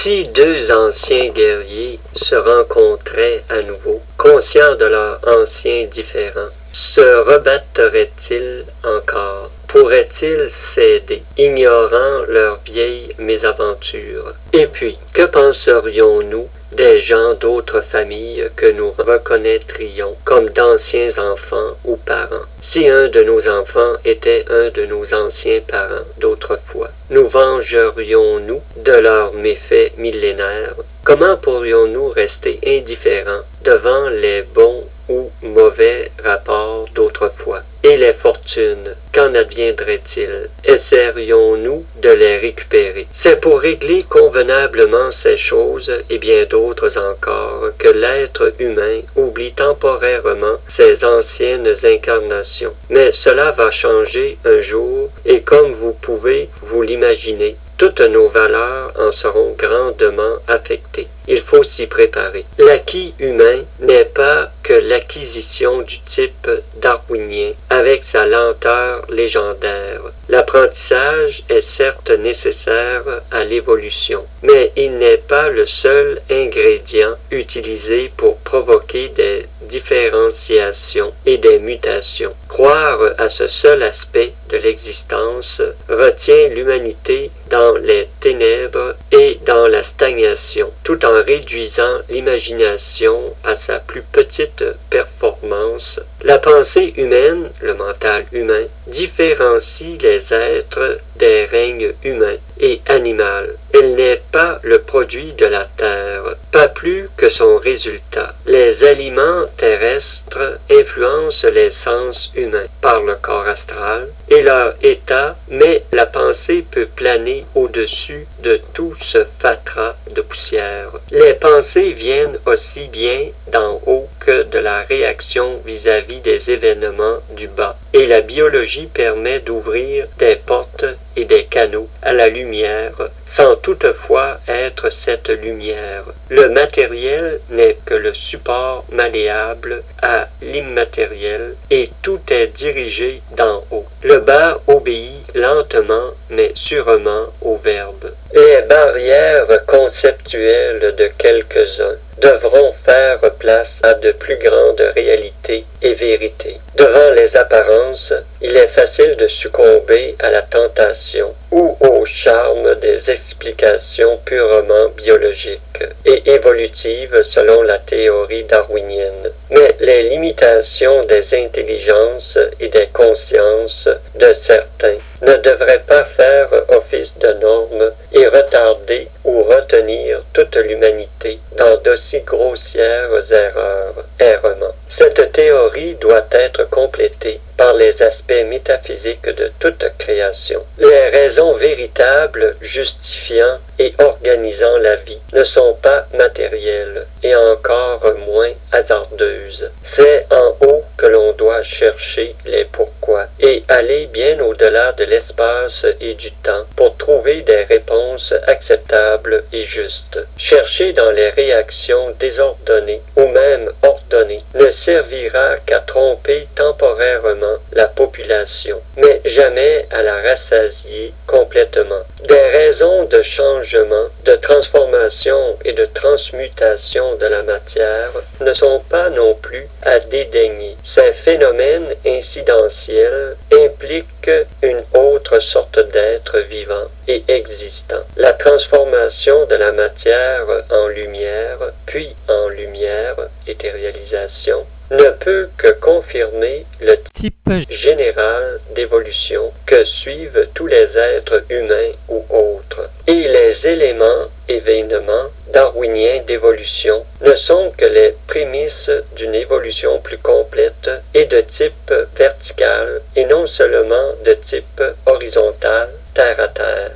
Si deux anciens guerriers se rencontraient à nouveau, conscients de leurs anciens différends, se rebattraient-ils encore? Pourraient-ils s'aider, ignorant leurs vieilles mésaventures? Et puis, que penserions-nous des gens d'autres familles que nous reconnaîtrions comme d'anciens enfants ou parents? Si un de nos enfants était un de nos anciens parents d'autrefois, nous vengerions-nous de leurs méfaits millénaires? Comment pourrions-nous rester indifférents devant les bons ou mauvais rapports d'autrefois? Et les fortunes, qu'en adviendrait-il? Essaierions-nous de les récupérer? C'est pour régler convenablement ces choses et bien d'autres encore que l'être humain oublie temporairement ses anciennes incarnations. Mais cela va changer un jour et comme vous pouvez vous l'imaginer, toutes nos valeurs en seront grandement affectées. Il faut s'y préparer. L'acquis humain n'est pas que l'acquisition du type darwinien avec sa lenteur légendaire. L'apprentissage est certes nécessaire à l'évolution, mais il n'est pas le seul ingrédient utilisé pour provoquer des différenciations et des mutations. Croire à ce seul aspect de l'existence retient l'humanité dans les ténèbres et dans la stagnation, tout en réduisant l'imagination à sa plus petite performance. La pensée humaine, le mental humain, différencie les êtres des règnes humain et animal. Elle n'est pas le produit de la terre, pas plus que son résultat. Les aliments terrestres influencent les sens humains par le corps astral et leur état, mais la pensée peut planer au-dessus de tout ce fatras de poussière. Les pensées viennent aussi bien d'en haut que de la réaction vis-à-vis des événements du bas, et la biologie permet d'ouvrir des portes et des canaux à la lumière, sans toutefois être cette lumière. Le matériel n'est que le support malléable à l'immatériel, et tout est dirigé d'en haut. Le bas obéit lentement mais sûrement au verbe. Les barrières conceptuelles de quelques-uns devront faire place à de plus grandes réalités et vérités. Devant les apparences, il est facile de succomber à la tentation ou au charme des explications purement biologiques et évolutives selon la théorie darwinienne. Mais les limitations des intelligences et des consciences de certains ne devraient pas faire office de normes et retarder ou retenir toute l'humanité dans d'aussi grossières errements. Cette théorie doit être complétée par les aspects métaphysiques de toute création. Les raisons véritables justifiant et organisant la vie ne sont pas matérielles et encore moins hasardeuses. C'est en haut que l'on doit chercher les pourquoi et aller bien au-delà de l'espace et du temps pour trouver des réponses acceptables et justes. Chercher dans les réactions désordonnées ou même ordonnées ne servira qu'à tromper temporairement la population, mais jamais à la rassasier complètement. Des raisons de changement, de transformation et de transmutation de la matière ne sont pas non plus à dédaigner. Ces phénomènes incidentiels impliquent une autre sorte d'être vivant et existant. La transformation de la matière en lumière, puis en lumière, éthérialisation, ne peut que confirmer le type général d'évolution que suivent tous les êtres humains ou autres. Et les éléments, événements darwiniens d'évolution ne sont que les prémices d'une évolution plus complète et de type vertical et non seulement de type horizontal, terre à terre.